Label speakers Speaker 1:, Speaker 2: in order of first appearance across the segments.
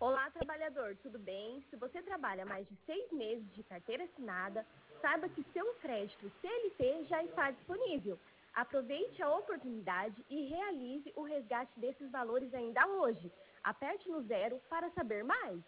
Speaker 1: Olá, trabalhador, tudo bem? Se você trabalha mais de 6 meses de carteira assinada, saiba que seu crédito CLT já está disponível. Aproveite a oportunidade e realize o resgate desses valores ainda hoje. Aperte no 0 para saber mais.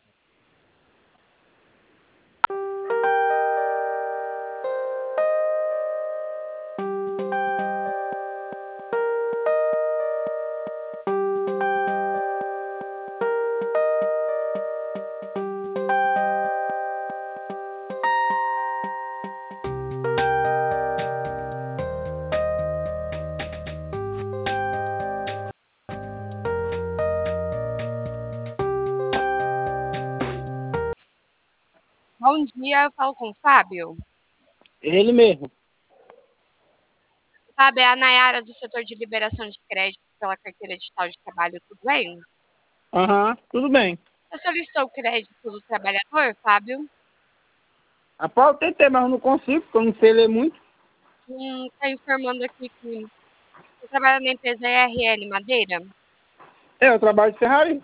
Speaker 2: Bom dia, eu falo com o Fábio.
Speaker 3: Ele mesmo.
Speaker 2: Fábio, é a Nayara do setor de liberação de crédito pela carteira digital de trabalho, tudo bem?
Speaker 3: Aham, tudo bem.
Speaker 2: Você solicitou o crédito do trabalhador, Fábio?
Speaker 3: Rapaz, eu tentei, mas eu não consigo, porque eu não sei ler muito.
Speaker 2: Tá informando aqui que você trabalha na empresa ERL Madeira?
Speaker 3: Eu trabalho de serraria.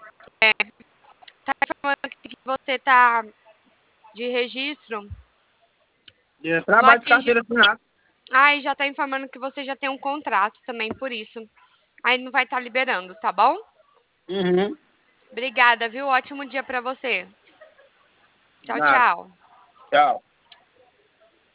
Speaker 2: Tá informando aqui que você tá de registro
Speaker 3: Eu
Speaker 2: no
Speaker 3: trabalho de carteira assinada.
Speaker 2: e já tá informando que você já tem um contrato também, por isso. Aí não vai estar liberando, tá bom?
Speaker 3: Uhum.
Speaker 2: Obrigada, viu? Ótimo dia pra você. Tchau,
Speaker 3: Nada.
Speaker 2: tchau.
Speaker 3: Tchau.